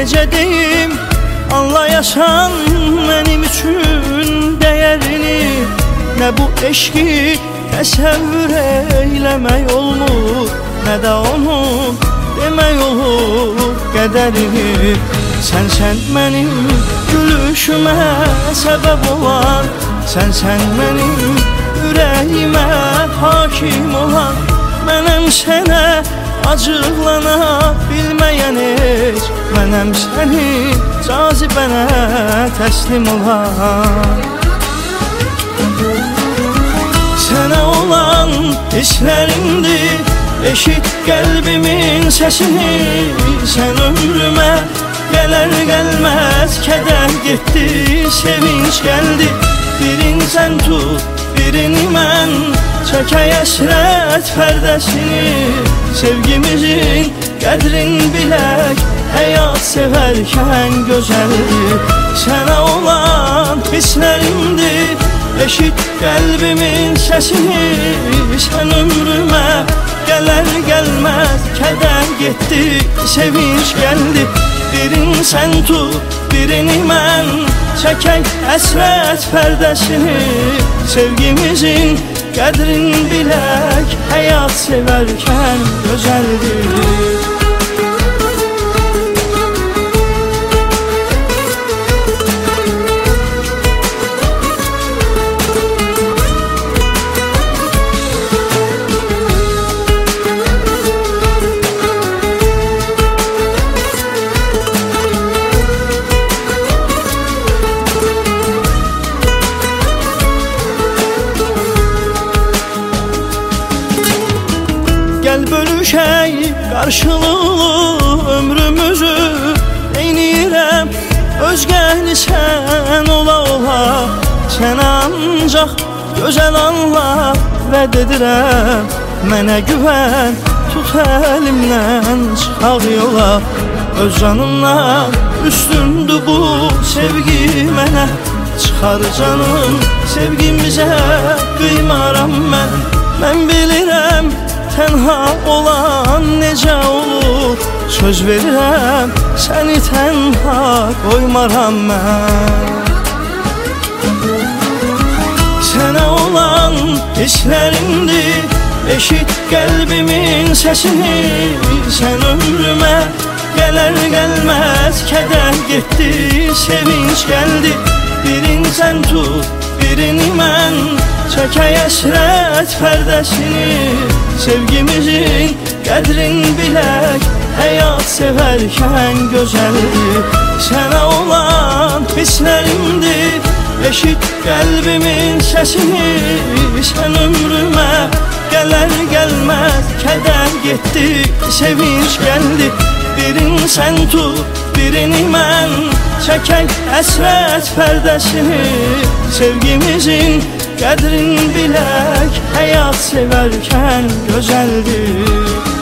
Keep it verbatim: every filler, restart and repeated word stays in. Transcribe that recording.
necə deyim, anlayasan mənim üçün dəyərini. Nə bu eşqi təsəvvür eyləmək olmur, nə də onun demək olur qədərini. Sənsən mənim gülüşümə səbəb olan, sənsən mənim ürəyimə hakim olan. Mənəm sənə acıqlana bilməyən heç, mənəm səni cazibənə təslim olan. Sənə olan hisslərimdir, eşit qəlbimin səsini. Sən ömrümə gələr gəlməz kədər getdi, sevinç gəldi. Birini sən tut, birini mən, çəkək əsrət pərdəsini. Sevgimizin qədrin bilək, həyat sevərkən gözəldir. Sənə olan hisslərimdir, eşit qəlbimin səsini. Sən ömrümə gələr gəlməz kədər getdi, sevinç gəldi. Birini sən tut, birini mən, çəkək əsrət pərdəsini. Sevgimizin qədrin bilək, həyat sevərkən gözəldir. Gəl bölüşək qarşılıqlı ömrümüzü, neynirəm özgəni sən ola ola. Sənə ancaq gözəl anlar vəd edirəm, mənə güvən, tut əlimdən çıxaq yola. Öz canımdan üstündür bu sevgi mənə, çıxar canım sevgimizə qıymaram mən. Mən bilirəm tənha olan necə olur, söz verirəm səni tənha qoymaram mən. Sənə olan hisslərimdir, eşit qəlbimin səsini. Sən ömrümə gələr gəlməz kədər getdi, sevinç gəldi. Birini sən tut, birini mən, çəkək əsrət pərdəsini. Sevgimizin qədrin bilək, həyat sevərkən gözəldir. Sənə olan hisslərimdir, eşit qəlbimin səsini. Sən ömrümə gələr gəlməz kədər getdi, sevinç gəldi. Birini sən tut, birini mən, çəkək əsrət pərdəsini. Sevgimizin qədrin bilək, həyat sevərkən gözəldir.